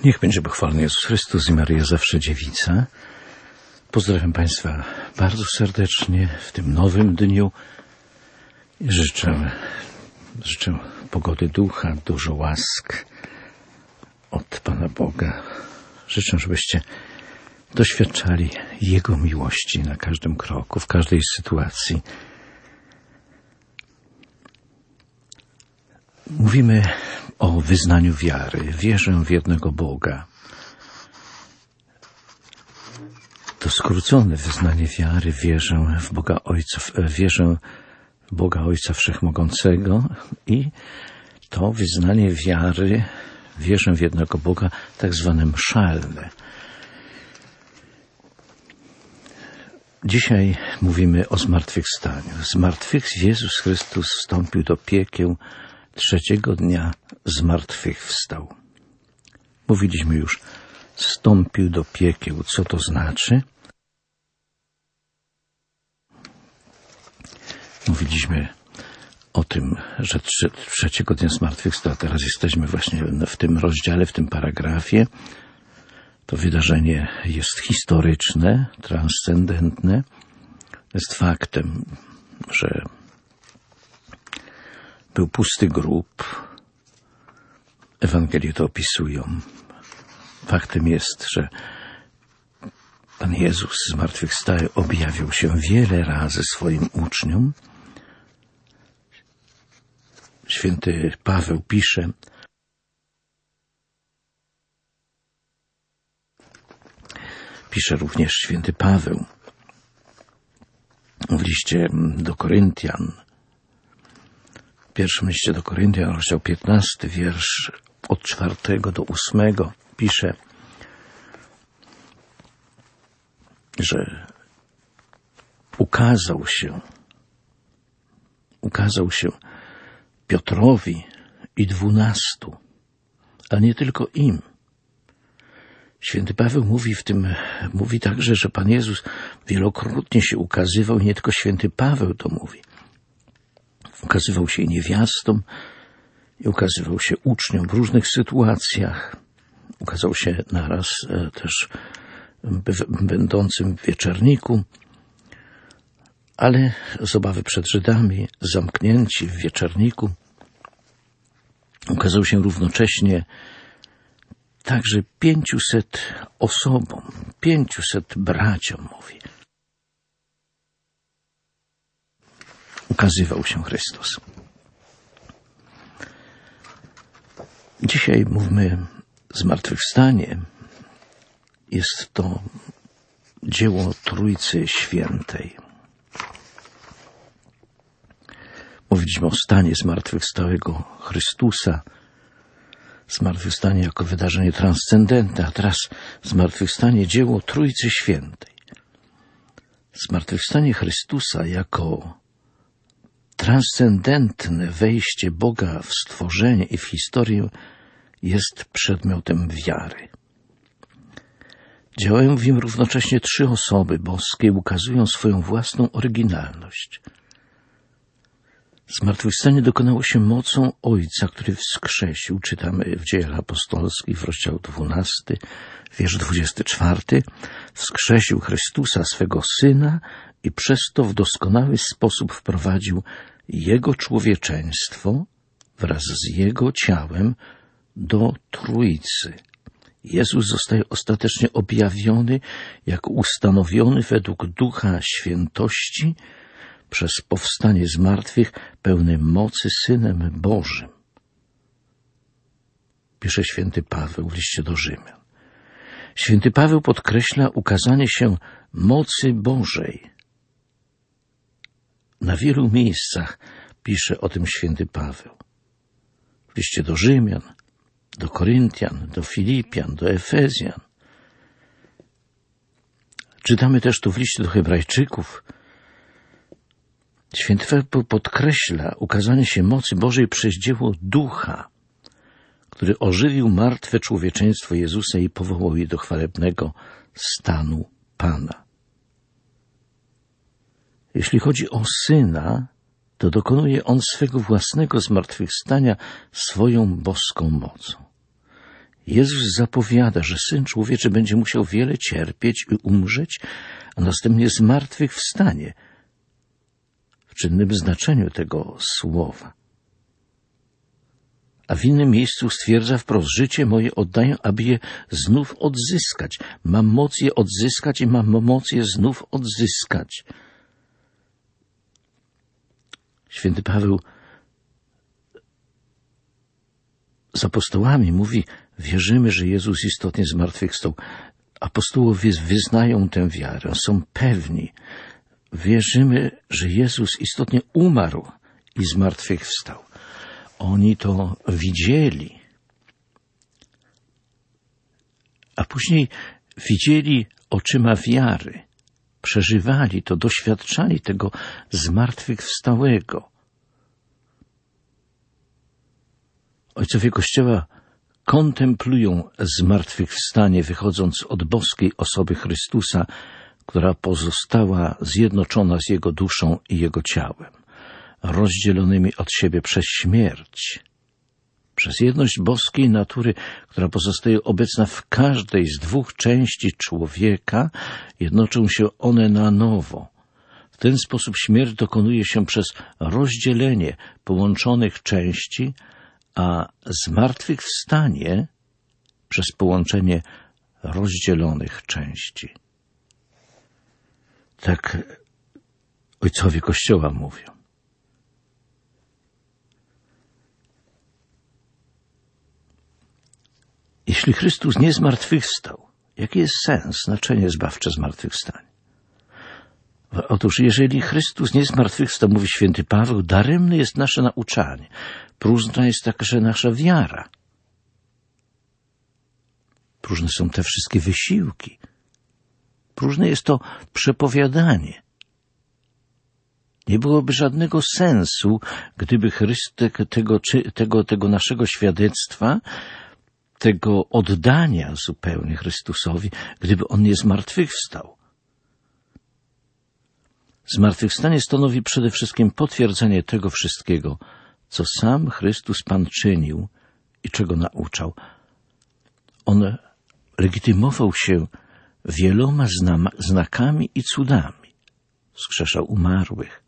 Niech będzie pochwalony Jezus Chrystus i Maryja zawsze dziewica. Pozdrawiam Państwa bardzo serdecznie w tym nowym dniu. Życzę pogody ducha, dużo łask od Pana Boga. Życzę, żebyście doświadczali Jego miłości na każdym kroku, w każdej sytuacji. Mówimy o wyznaniu wiary. Wierzę w jednego Boga. To skrócone wyznanie wiary. Wierzę w Boga Ojca Wszechmogącego i to wyznanie wiary, wierzę w jednego Boga, tak zwane mszalne. Dzisiaj mówimy o zmartwychwstaniu. Jezus Chrystus wstąpił do piekieł, trzeciego dnia zmartwychwstał. Mówiliśmy już, wstąpił do piekieł. Co to znaczy? Mówiliśmy o tym, że trzeciego dnia zmartwychwstał. Teraz jesteśmy właśnie w tym rozdziale, w tym paragrafie. To wydarzenie jest historyczne, transcendentne. Jest faktem, że był pusty grób. Ewangelie to opisują. Faktem jest, że Pan Jezus zmartwychwstały objawił się wiele razy swoim uczniom. Święty Paweł pisze również święty Paweł w liście do Koryntian, w pierwszym liście do Koryntian, rozdział 15, wiersz od 4 do 8, pisze, że ukazał się Piotrowi i 12, ale nie tylko im. Święty Paweł mówi także, że Pan Jezus wielokrotnie się ukazywał i nie tylko święty Paweł to mówi. Ukazywał się i niewiastom, i ukazywał się uczniom w różnych sytuacjach. Ukazał się naraz też będącym w wieczerniku, ale z obawy przed Żydami, zamknięci w wieczerniku, ukazał się równocześnie także 500 osobom, 500 braciom, mówi. Ukazywał się Chrystus. Dzisiaj mówmy zmartwychwstanie. Jest to dzieło Trójcy Świętej. Mówiliśmy o stanie zmartwychwstałego Chrystusa. Zmartwychwstanie jako wydarzenie transcendentne, a teraz zmartwychwstanie dzieło Trójcy Świętej. Zmartwychwstanie Chrystusa jako transcendentne wejście Boga w stworzenie i w historię jest przedmiotem wiary. Działają w nim równocześnie 3 osoby boskie, ukazują swoją własną oryginalność. Zmartwychwstanie dokonało się mocą Ojca, który wskrzesił, czytamy w Dziejach Apostolskich w rozdziale 12, wiersz 24, wskrzesił Chrystusa, swego Syna i przez to w doskonały sposób wprowadził Jego człowieczeństwo wraz z Jego ciałem do Trójcy. Jezus zostaje ostatecznie objawiony jako ustanowiony według Ducha Świętości przez powstanie z martwych, pełny mocy Synem Bożym. Pisze święty Paweł w liście do Rzymian. Święty Paweł podkreśla ukazanie się mocy Bożej. Na wielu miejscach pisze o tym święty Paweł. W liście do Rzymian, do Koryntian, do Filipian, do Efezjan. Czytamy też tu w liście do Hebrajczyków. Święty Paweł podkreśla ukazanie się mocy Bożej przez dzieło Ducha, który ożywił martwe człowieczeństwo Jezusa i powołał je do chwalebnego stanu Pana. Jeśli chodzi o Syna, to dokonuje On swego własnego zmartwychwstania swoją boską mocą. Jezus zapowiada, że Syn Człowieczy będzie musiał wiele cierpieć i umrzeć, a następnie zmartwychwstanie w czynnym znaczeniu tego słowa. A w innym miejscu stwierdza wprost: życie moje oddaję, aby je znów odzyskać. Mam moc je odzyskać i mam moc je znów odzyskać. Święty Paweł z apostołami mówi: wierzymy, że Jezus istotnie zmartwychwstał. Apostołowie wyznają tę wiarę, są pewni. Wierzymy, że Jezus istotnie umarł i zmartwychwstał. Oni to widzieli. A później widzieli oczyma wiary. Przeżywali to, doświadczali tego zmartwychwstałego. Ojcowie Kościoła kontemplują zmartwychwstanie, wychodząc od boskiej osoby Chrystusa, która pozostała zjednoczona z Jego duszą i Jego ciałem, rozdzielonymi od siebie przez śmierć. Przez jedność boskiej natury, która pozostaje obecna w każdej z dwóch części człowieka, jednoczą się one na nowo. W ten sposób śmierć dokonuje się przez rozdzielenie połączonych części, a zmartwychwstanie przez połączenie rozdzielonych części. Tak ojcowie Kościoła mówią. Jeśli Chrystus nie zmartwychwstał, jaki jest sens, znaczenie zbawcze zmartwychwstania? Otóż jeżeli Chrystus nie zmartwychwstał, mówi święty Paweł, daremne jest nasze nauczanie, próżna jest także nasza wiara. Próżne są te wszystkie wysiłki. Próżne jest to przepowiadanie. Nie byłoby żadnego sensu, gdyby tego naszego świadectwa, tego oddania zupełnie Chrystusowi, gdyby On nie zmartwychwstał. Zmartwychwstanie stanowi przede wszystkim potwierdzenie tego wszystkiego, co sam Chrystus Pan czynił i czego nauczał. On legitymował się wieloma znakami i cudami. Wskrzeszał umarłych.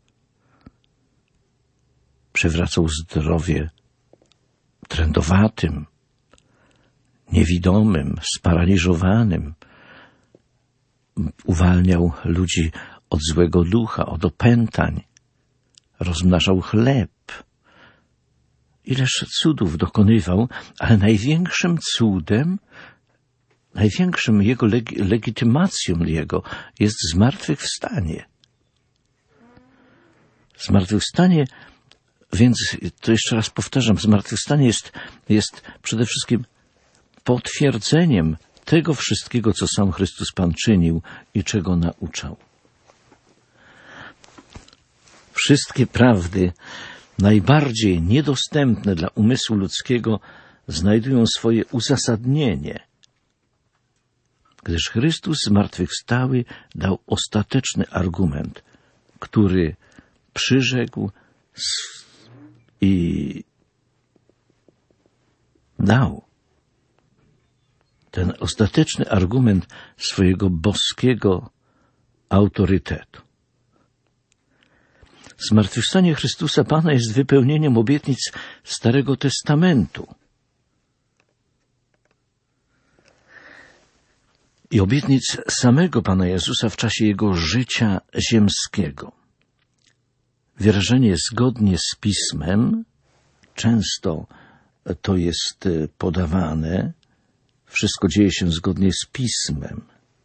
Przywracał zdrowie trędowatym, niewidomym, sparaliżowanym. Uwalniał ludzi od złego ducha, od opętań. Rozmnażał chleb. Ileż cudów dokonywał, ale największym cudem, największym jego legitymacją jego jest zmartwychwstanie. Zmartwychwstanie, więc to jeszcze raz powtarzam, zmartwychwstanie jest przede wszystkim potwierdzeniem tego wszystkiego, co sam Chrystus Pan czynił i czego nauczał. Wszystkie prawdy najbardziej niedostępne dla umysłu ludzkiego znajdują swoje uzasadnienie, gdyż Chrystus zmartwychwstały dał ostateczny argument, który przyrzekł i dał ten ostateczny argument swojego boskiego autorytetu. Zmartwychwstanie Chrystusa Pana jest wypełnieniem obietnic Starego Testamentu i obietnic samego Pana Jezusa w czasie Jego życia ziemskiego. Wyrażenie zgodnie z Pismem, często to jest podawane, wszystko dzieje się zgodnie z Pismem.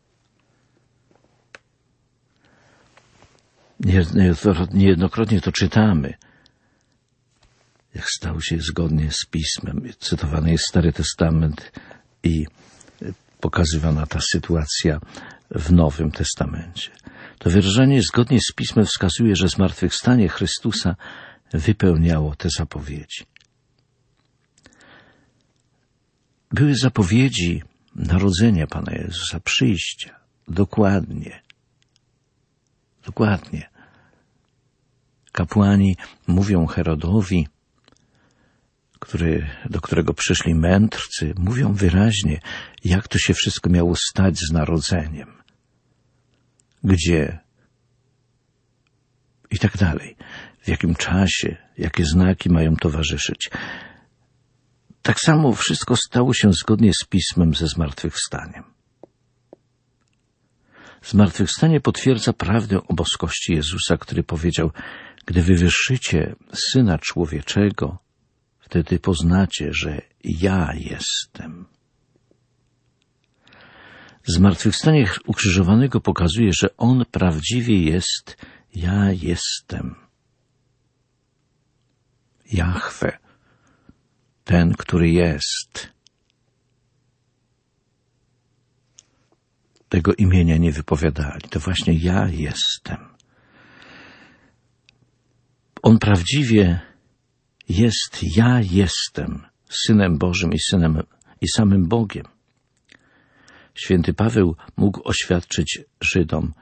Niejednokrotnie to czytamy, jak stało się zgodnie z Pismem. Cytowany jest Stary Testament i pokazywana ta sytuacja w Nowym Testamencie. To wyrażenie zgodnie z Pismem wskazuje, że zmartwychwstanie Chrystusa wypełniało te zapowiedzi. Były zapowiedzi narodzenia Pana Jezusa, przyjścia. Dokładnie. Kapłani mówią Herodowi, do którego przyszli mędrcy, mówią wyraźnie, jak to się wszystko miało stać z narodzeniem. Gdzie? I tak dalej. W jakim czasie, jakie znaki mają towarzyszyć. Tak samo wszystko stało się zgodnie z Pismem ze zmartwychwstaniem. Zmartwychwstanie potwierdza prawdę o boskości Jezusa, który powiedział: gdy wywyższycie Syna Człowieczego, wtedy poznacie, że ja jestem. Zmartwychwstanie ukrzyżowanego pokazuje, że On prawdziwie jest ja jestem. Jahwe, ten, który jest. Tego imienia nie wypowiadali. To właśnie ja jestem. On prawdziwie jest ja jestem Synem Bożym i samym Bogiem. Święty Paweł mógł oświadczyć Żydom,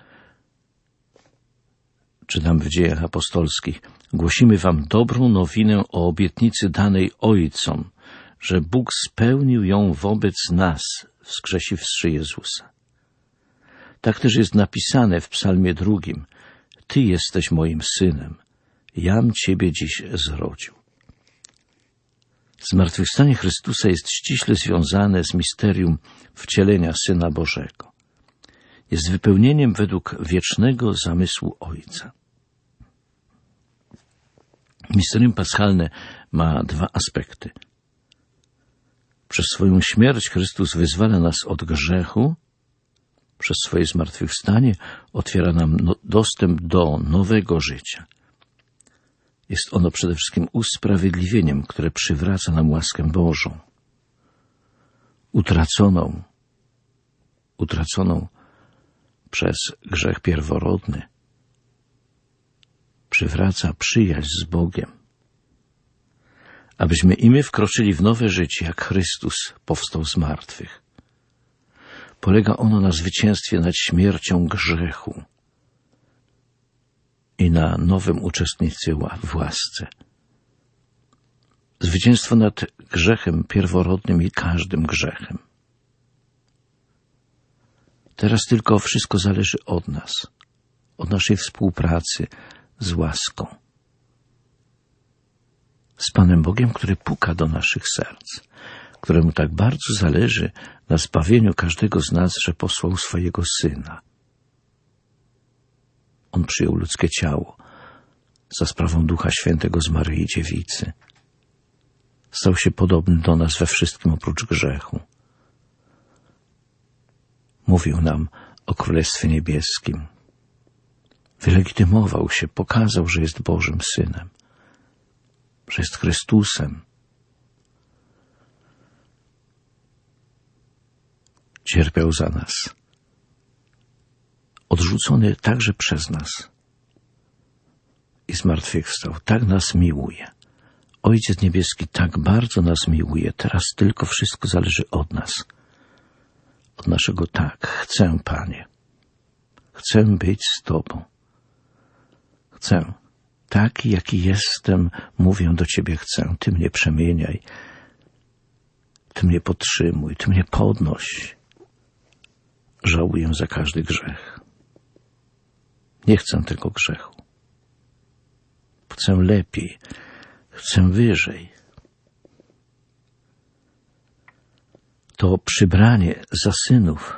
czytam w Dziejach Apostolskich: głosimy wam dobrą nowinę o obietnicy danej ojcom, że Bóg spełnił ją wobec nas, wskrzesiwszy Jezusa. Tak też jest napisane w Psalmie 2: Ty jesteś moim synem, jam Ciebie dziś zrodził. Zmartwychwstanie Chrystusa jest ściśle związane z misterium wcielenia Syna Bożego. Jest wypełnieniem według wiecznego zamysłu Ojca. Misterium paschalne ma dwa aspekty. Przez swoją śmierć Chrystus wyzwala nas od grzechu, przez swoje zmartwychwstanie otwiera nam dostęp do nowego życia. Jest ono przede wszystkim usprawiedliwieniem, które przywraca nam łaskę Bożą. Utraconą przez grzech pierworodny. Przywraca przyjaźń z Bogiem. Abyśmy i my wkroczyli w nowe życie, jak Chrystus powstał z martwych. Polega ono na zwycięstwie nad śmiercią grzechu i na nowym uczestnictwie w łasce. Zwycięstwo nad grzechem pierworodnym i każdym grzechem. Teraz tylko wszystko zależy od nas, od naszej współpracy z łaską. Z Panem Bogiem, który puka do naszych serc, któremu tak bardzo zależy na zbawieniu każdego z nas, że posłał swojego Syna. On przyjął ludzkie ciało za sprawą Ducha Świętego z Maryi Dziewicy. Stał się podobny do nas we wszystkim oprócz grzechu. Mówił nam o Królestwie Niebieskim. Wylegitymował się, pokazał, że jest Bożym Synem, że jest Chrystusem. Cierpiał za nas. Odrzucony także przez nas. I zmartwychwstał. Tak nas miłuje. Ojciec Niebieski tak bardzo nas miłuje. Teraz tylko wszystko zależy od nas. Od naszego tak. Chcę, Panie. Chcę być z Tobą. Chcę. Taki, jaki jestem, mówię do Ciebie chcę. Ty mnie przemieniaj. Ty mnie podtrzymuj. Ty mnie podnoś. Żałuję za każdy grzech. Nie chcę tego grzechu. Chcę lepiej. Chcę wyżej. To przybranie za synów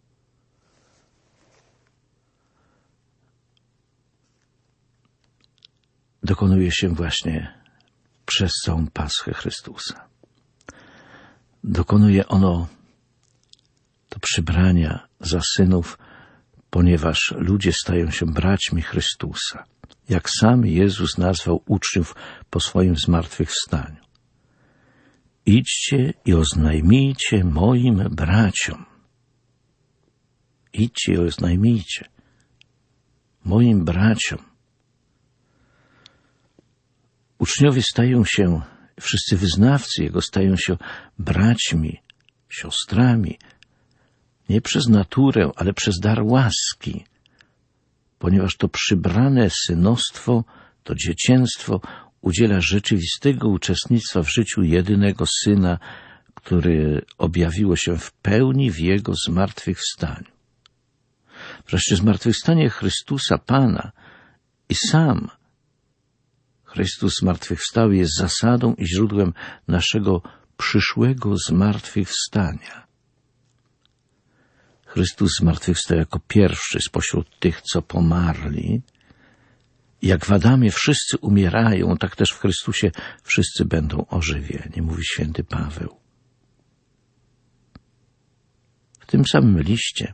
dokonuje się właśnie przez całą Paschę Chrystusa. Dokonuje ono to przybrania za synów, ponieważ ludzie stają się braćmi Chrystusa, jak sam Jezus nazwał uczniów po swoim zmartwychwstaniu. Idźcie i oznajmijcie moim braciom. Idźcie i oznajmijcie moim braciom. Uczniowie stają się, wszyscy wyznawcy Jego stają się braćmi, siostrami, nie przez naturę, ale przez dar łaski, ponieważ to przybrane synostwo, to dziecięctwo udziela rzeczywistego uczestnictwa w życiu jedynego Syna, które objawiło się w pełni w Jego zmartwychwstaniu. Wreszcie zmartwychwstanie Chrystusa Pana i sam Chrystus zmartwychwstały jest zasadą i źródłem naszego przyszłego zmartwychwstania. Chrystus zmartwychwstał jako pierwszy spośród tych, co pomarli. Jak w Adamie wszyscy umierają, tak też w Chrystusie wszyscy będą ożywieni, mówi święty Paweł. W tym samym liście,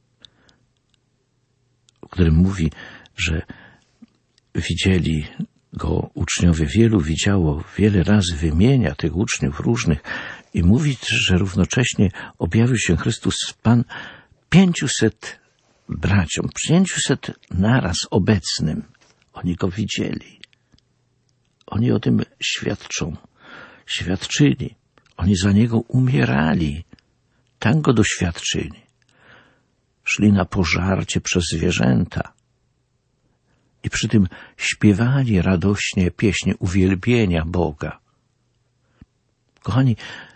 w którym mówi, że widzieli go uczniowie, wielu widziało, wiele razy wymienia tych uczniów różnych i mówi, że równocześnie objawił się Chrystus Pan 500 braciom, 500 naraz obecnym. Oni go widzieli. Oni o tym świadczyli. Oni za niego umierali. Tak go doświadczyli. Szli na pożarcie przez zwierzęta. I przy tym śpiewali radośnie pieśni uwielbienia Boga. Kochani,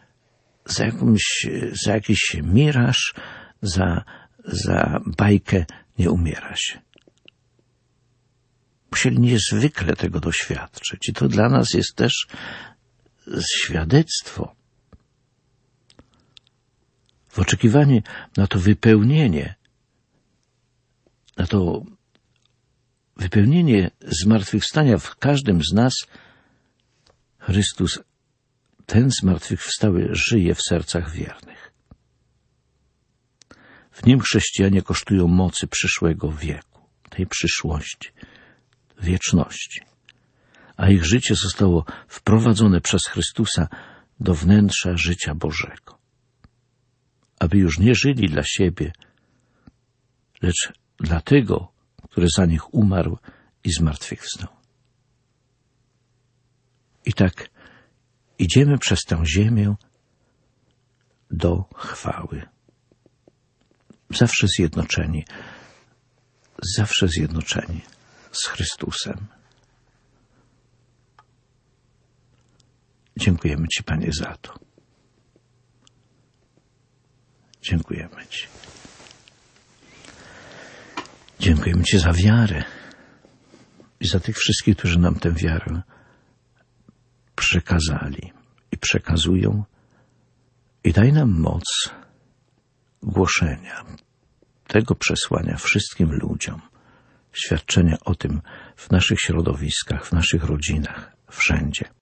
za jakiś miraż, za bajkę nie umiera się. Musieli niezwykle tego doświadczyć. I to dla nas jest też świadectwo. W oczekiwaniu na to wypełnienie zmartwychwstania w każdym z nas, Chrystus, ten zmartwychwstały, żyje w sercach wiernych. W nim chrześcijanie kosztują mocy przyszłego wieku, tej przyszłości, wieczności, a ich życie zostało wprowadzone przez Chrystusa do wnętrza życia Bożego, aby już nie żyli dla siebie, lecz dla tego, który za nich umarł i zmartwychwstał. I tak idziemy przez tę ziemię do chwały. Zawsze zjednoczeni z Chrystusem. Dziękujemy Ci, Panie, za to. Dziękujemy Ci. Dziękujemy Ci za wiarę i za tych wszystkich, którzy nam tę wiarę przekazali i przekazują. I daj nam moc głoszenia tego przesłania wszystkim ludziom, świadczenia o tym w naszych środowiskach, w naszych rodzinach, wszędzie.